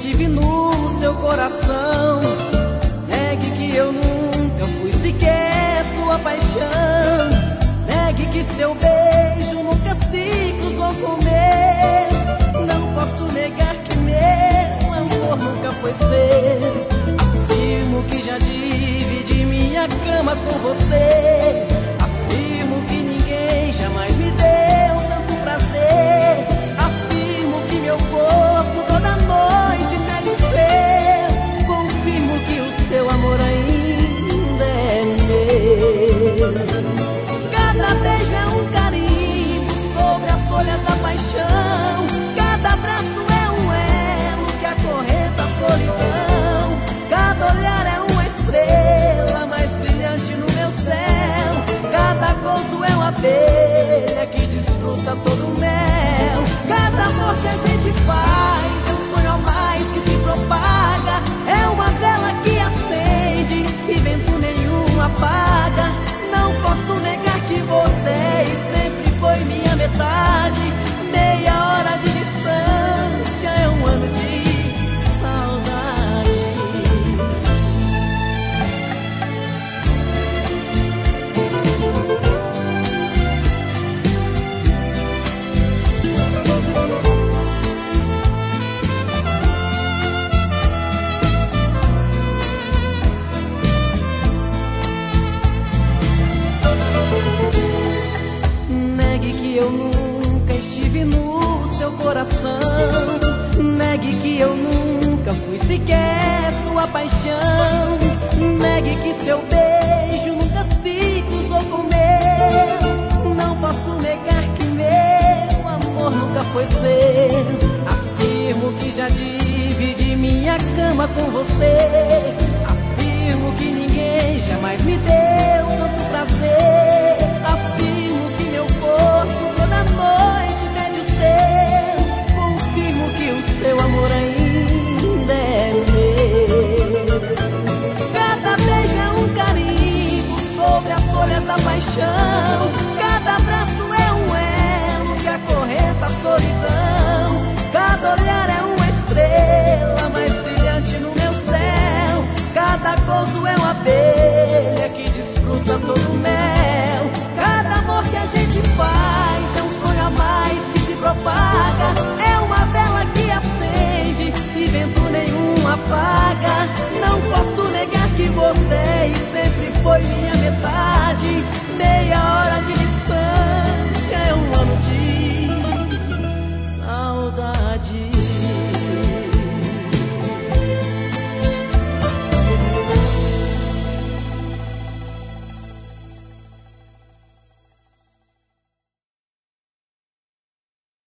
estive no seu coração. Negue que eu nunca fui sequer sua paixão. Negue que seu beijo nunca se cruzou com o meu. Não posso negar que meu amor nunca foi seu. Afirmo que já dividi minha cama com você. Afirmo que ninguém jamais me deu tanto prazer. Afirmo que meu corpo toda noite pede seu. Confirmo que o seu amor ainda é meu. Cada beijo é um carimbo sobre as folhas da paixão. Cada abraço é um elo que acorrenta a solidão. Cada olhar é uma estrela mais brilhante no meu céu. Cada gozo é uma abelha que desfruta todo o mel. Cada amor que a gente faz é um sonho a mais que se propaga. É uma vela que acende e vento nenhum apaga. Não posso negar que você sempre foi minha metade. Meia hora de distância é um ano de saudade. Negue que eu nunca estive no seu coração. Negue que eu nunca fui sequer sua paixão. Negue que seu beijo nunca se cruzou com o meu. Não posso negar que meu amor nunca foi seu. Afirmo que já dividi minha cama com você. Afirmo que ninguém jamais me deu tanto prazer. Afirmo que meu corpo toda noite pede o seu. Confirmo que o seu amor ainda é meu. Cada beijo é um carimbo sobre as folhas da paixão. Cada abraço é um elo que acorrenta a solidão. Cada olhar é uma estrela mais brilhante no meu céu. Cada gozo é uma abelha que desfruta todo o mel. Cada amor que a gente faz é um sonho a mais que se propaga.